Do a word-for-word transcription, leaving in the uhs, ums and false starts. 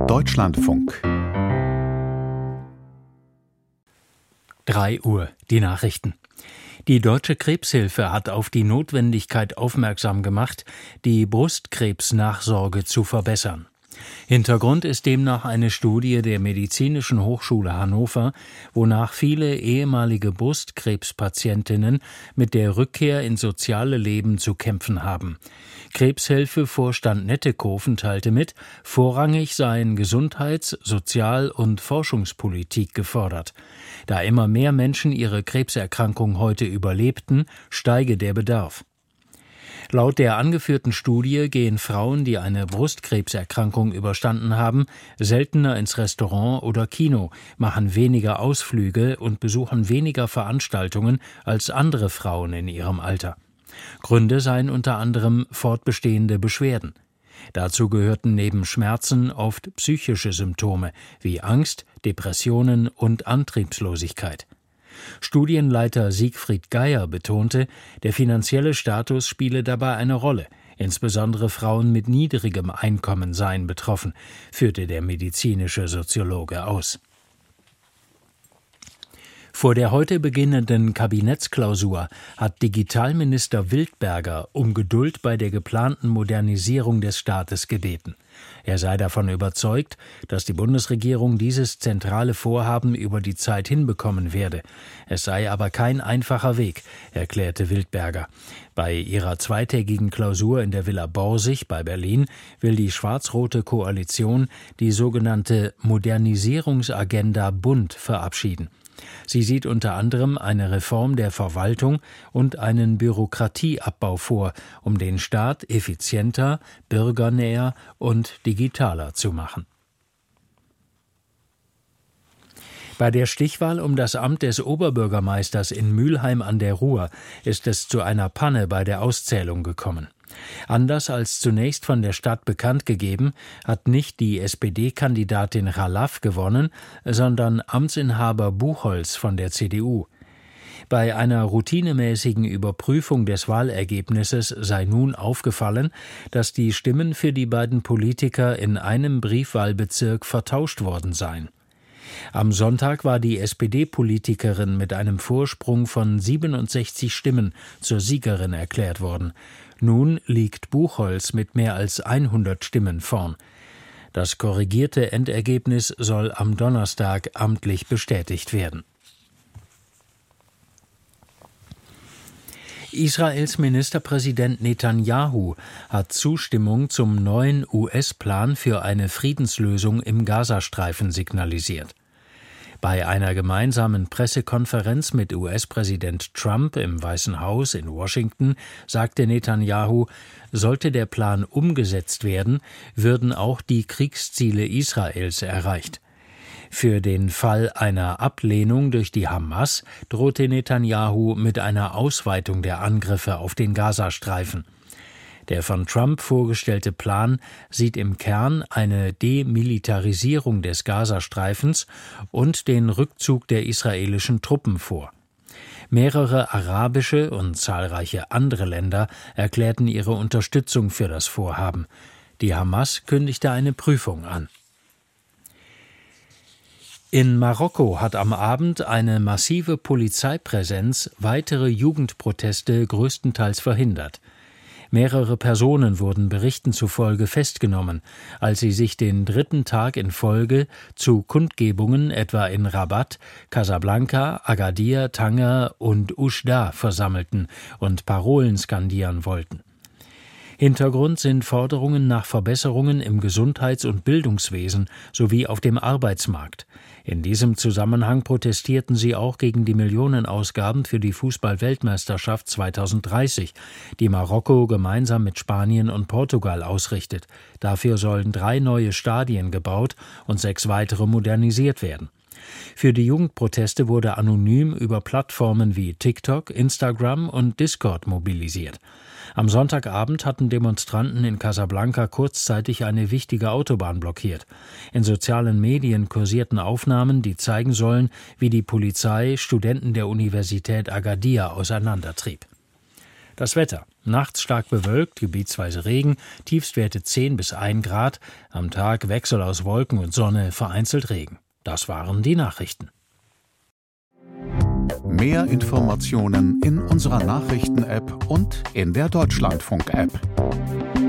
Deutschlandfunk. drei Uhr, die Nachrichten. Die Deutsche Krebshilfe hat auf die Notwendigkeit aufmerksam gemacht, die Brustkrebsnachsorge zu verbessern. Hintergrund ist demnach eine Studie der Medizinischen Hochschule Hannover, wonach viele ehemalige Brustkrebspatientinnen mit der Rückkehr ins soziale Leben zu kämpfen haben. Krebshilfe-Vorstand Nettekofen teilte mit, vorrangig seien Gesundheits-, Sozial- und Forschungspolitik gefordert. Da immer mehr Menschen ihre Krebserkrankung heute überlebten, steige der Bedarf. Laut der angeführten Studie gehen Frauen, die eine Brustkrebserkrankung überstanden haben, seltener ins Restaurant oder Kino, machen weniger Ausflüge und besuchen weniger Veranstaltungen als andere Frauen in ihrem Alter. Gründe seien unter anderem fortbestehende Beschwerden. Dazu gehörten neben Schmerzen oft psychische Symptome wie Angst, Depressionen und Antriebslosigkeit. Studienleiter Siegfried Geier betonte, der finanzielle Status spiele dabei eine Rolle. Insbesondere Frauen mit niedrigem Einkommen seien betroffen, führte der medizinische Soziologe aus. Vor der heute beginnenden Kabinettsklausur hat Digitalminister Wildberger um Geduld bei der geplanten Modernisierung des Staates gebeten. Er sei davon überzeugt, dass die Bundesregierung dieses zentrale Vorhaben über die Zeit hinbekommen werde. Es sei aber kein einfacher Weg, erklärte Wildberger. Bei ihrer zweitägigen Klausur in der Villa Borsig bei Berlin will die schwarz-rote Koalition die sogenannte Modernisierungsagenda Bund verabschieden. Sie sieht unter anderem eine Reform der Verwaltung und einen Bürokratieabbau vor, um den Staat effizienter, bürgernäher und digitaler zu machen. Bei der Stichwahl um das Amt des Oberbürgermeisters in Mülheim an der Ruhr ist es zu einer Panne bei der Auszählung gekommen. Anders als zunächst von der Stadt bekannt gegeben, hat nicht die S P D-Kandidatin Chalaf gewonnen, sondern Amtsinhaber Buchholz von der C D U. Bei einer routinemäßigen Überprüfung des Wahlergebnisses sei nun aufgefallen, dass die Stimmen für die beiden Politiker in einem Briefwahlbezirk vertauscht worden seien. Am Sonntag war die S P D-Politikerin mit einem Vorsprung von siebenundsechzig Stimmen zur Siegerin erklärt worden. Nun liegt Buchholz mit mehr als hundert Stimmen vorn. Das korrigierte Endergebnis soll am Donnerstag amtlich bestätigt werden. Israels Ministerpräsident Netanyahu hat Zustimmung zum neuen U S-Plan für eine Friedenslösung im Gazastreifen signalisiert. Bei einer gemeinsamen Pressekonferenz mit U S-Präsident Trump im Weißen Haus in Washington sagte Netanyahu, sollte der Plan umgesetzt werden, würden auch die Kriegsziele Israels erreicht. Für den Fall einer Ablehnung durch die Hamas drohte Netanyahu mit einer Ausweitung der Angriffe auf den Gazastreifen. Der von Trump vorgestellte Plan sieht im Kern eine Demilitarisierung des Gazastreifens und den Rückzug der israelischen Truppen vor. Mehrere arabische und zahlreiche andere Länder erklärten ihre Unterstützung für das Vorhaben. Die Hamas kündigte eine Prüfung an. In Marokko hat am Abend eine massive Polizeipräsenz weitere Jugendproteste größtenteils verhindert. Mehrere Personen wurden Berichten zufolge festgenommen, als sie sich den dritten Tag in Folge zu Kundgebungen etwa in Rabat, Casablanca, Agadir, Tanger und Oujda versammelten und Parolen skandieren wollten. Hintergrund sind Forderungen nach Verbesserungen im Gesundheits- und Bildungswesen sowie auf dem Arbeitsmarkt. In diesem Zusammenhang protestierten sie auch gegen die Millionenausgaben für die Fußball-Weltmeisterschaft zweitausenddreißig, die Marokko gemeinsam mit Spanien und Portugal ausrichtet. Dafür sollen drei neue Stadien gebaut und sechs weitere modernisiert werden. Für die Jugendproteste wurde anonym über Plattformen wie TikTok, Instagram und Discord mobilisiert. Am Sonntagabend hatten Demonstranten in Casablanca kurzzeitig eine wichtige Autobahn blockiert. In sozialen Medien kursierten Aufnahmen, die zeigen sollen, wie die Polizei Studenten der Universität Agadir auseinandertrieb. Das Wetter. Nachts stark bewölkt, gebietsweise Regen, Tiefstwerte zehn bis ein Grad, am Tag Wechsel aus Wolken und Sonne, vereinzelt Regen. Das waren die Nachrichten. Mehr Informationen in unserer Nachrichten-App und in der Deutschlandfunk-App.